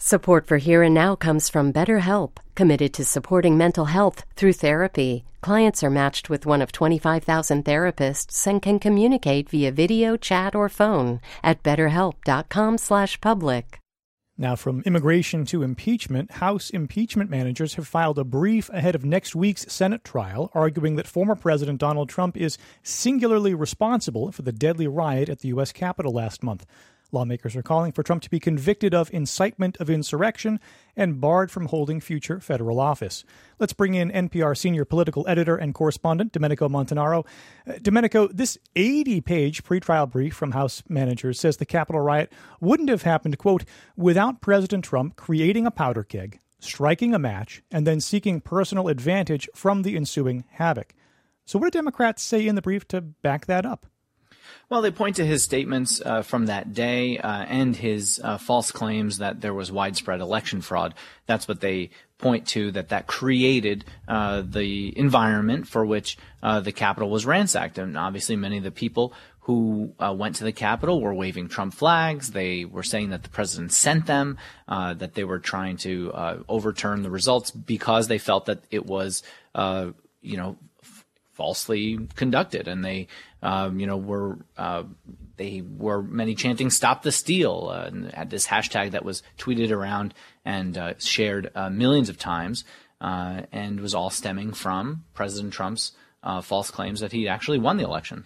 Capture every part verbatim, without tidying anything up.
Support for Here and Now comes from BetterHelp, committed to supporting mental health through therapy. Clients are matched with one of twenty-five thousand therapists and can communicate via video, chat, or phone at betterhelp.com slash public. Now, from immigration to impeachment, House impeachment managers have filed a brief ahead of next week's Senate trial, arguing that former President Donald Trump is singularly responsible for the deadly riot at the U S Capitol last month. Lawmakers are calling for Trump to be convicted of incitement of insurrection and barred from holding future federal office. Let's bring in N P R senior political editor and correspondent Domenico Montanaro. Uh, Domenico, this eighty-page pretrial brief from House managers says the Capitol riot wouldn't have happened, quote, without President Trump creating a powder keg, striking a match, and then seeking personal advantage from the ensuing havoc. So what do Democrats say in the brief to back that up? Well, they point to his statements uh, from that day uh, and his uh, false claims that there was widespread election fraud. That's what they point to, that that created uh, the environment for which uh, the Capitol was ransacked. And obviously many of the people who uh, went to the Capitol were waving Trump flags. They were saying that the president sent them, uh, that they were trying to uh, overturn the results because they felt that it was, uh, you know, falsely conducted, and they, um, you know, were uh, they were many chanting "Stop the Steal" uh, and had this hashtag that was tweeted around and uh, shared uh, millions of times, uh, and was all stemming from President Trump's uh, false claims that he actually won the election.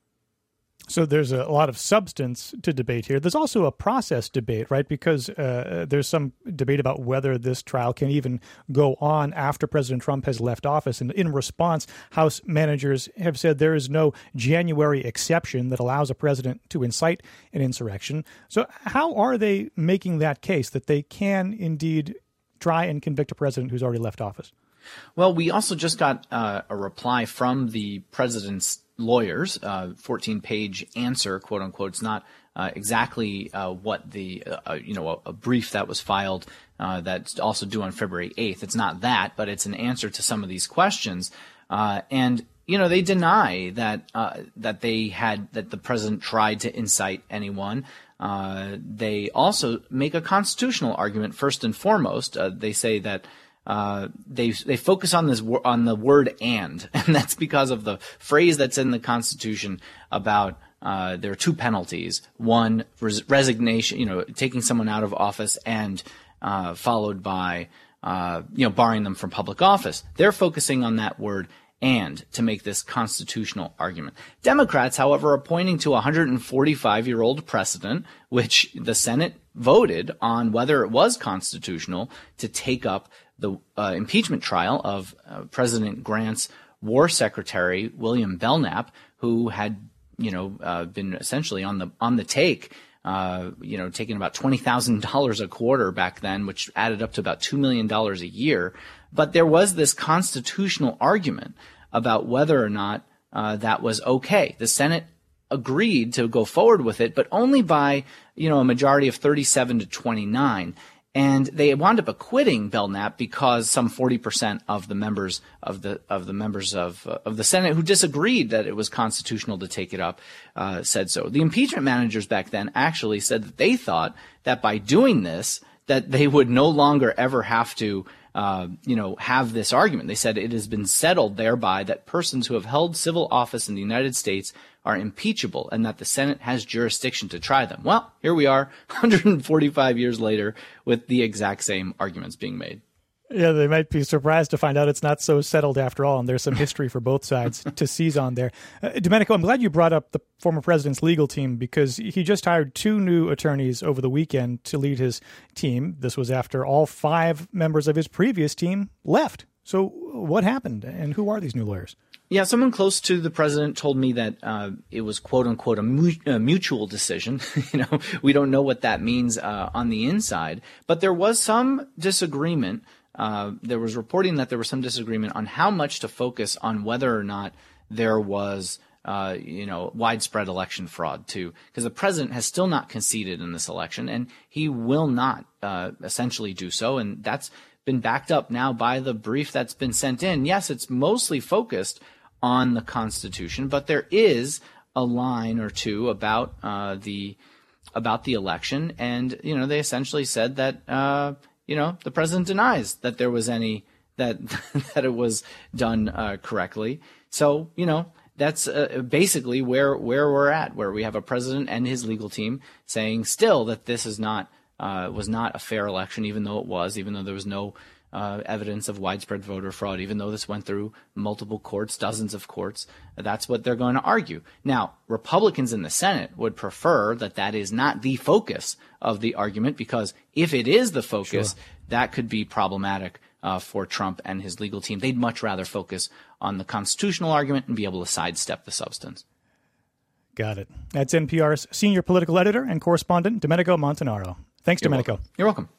So there's a lot of substance to debate here. There's also a process debate, right? Because uh, there's some debate about whether this trial can even go on after President Trump has left office. And in response, House managers have said there is no January exception that allows a president to incite an insurrection. So how are they making that case that they can indeed try and convict a president who's already left office? Well, we also just got uh, a reply from the president's lawyers, uh, fourteen-page answer, quote unquote. It's not uh, exactly uh, what the, uh, you know, a, a brief that was filed uh, that's also due on February eighth. It's not that, but it's an answer to some of these questions. Uh, and, you know, they deny that uh, that they had, that the president tried to incite anyone. Uh, they also make a constitutional argument first and foremost. Uh, they say that Uh, they they focus on this on the word "and," and that's because of the phrase that's in the Constitution about uh, there are two penalties: one, res- resignation, you know, taking someone out of office, and uh, followed by uh, you know barring them from public office. They're focusing on that word "and" to make this constitutional argument. Democrats, however, are pointing to a one hundred forty-five-year-old precedent, which the Senate voted on whether it was constitutional to take up the uh, impeachment trial of uh, President Grant's war secretary, William Belknap, who had, you know, uh, been essentially on the on the take, uh, you know, taking about twenty thousand dollars a quarter back then, which added up to about two million dollars a year. But there was this constitutional argument about whether or not uh, that was okay. The Senate agreed to go forward with it, but only by, you know, a majority of thirty-seven to twenty-nine. And they wound up acquitting Belknap because some forty percent of the members of the of the members of uh, of the Senate who disagreed that it was constitutional to take it up uh, said so. The impeachment managers back then actually said that they thought that by doing this, that they would no longer ever have to uh, you know have this argument. They said it has been settled thereby that persons who have held civil office in the United States are impeachable, and that the Senate has jurisdiction to try them. Well, here we are, one hundred forty-five years later, with the exact same arguments being made. Yeah, they might be surprised to find out it's not so settled after all, and there's some history for both sides to seize on there. Uh, Domenico, I'm glad you brought up the former president's legal team, because he just hired two new attorneys over the weekend to lead his team. This was after all five members of his previous team left. So what happened, and who are these new lawyers? Yeah, someone close to the president told me that uh, it was, quote unquote, a, mu- a mutual decision. you know, we don't know what that means uh, on the inside, but there was some disagreement. Uh, there was reporting that there was some disagreement on how much to focus on whether or not there was, uh, you know, widespread election fraud too, because the president has still not conceded in this election, and he will not uh, essentially do so, and that's been backed up now by the brief that's been sent in. Yes, it's mostly focused on the Constitution, but there is a line or two about uh, the about the election, and you know they essentially said that uh, you know the president denies that there was any that that it was done uh, correctly. So you know that's uh, basically where where we're at, where we have a president and his legal team saying still that this is not uh, was not a fair election, even though it was, even though there was no Uh, evidence of widespread voter fraud, even though this went through multiple courts, dozens of courts. That's what they're going to argue. Now, Republicans in the Senate would prefer that that is not the focus of the argument, because if it is the focus, sure. that could be problematic uh, for Trump and his legal team. They'd much rather focus on the constitutional argument and be able to sidestep the substance. Got it. That's N P R's senior political editor and correspondent, Domenico Montanaro. Thanks, You're Domenico. Welcome. You're welcome.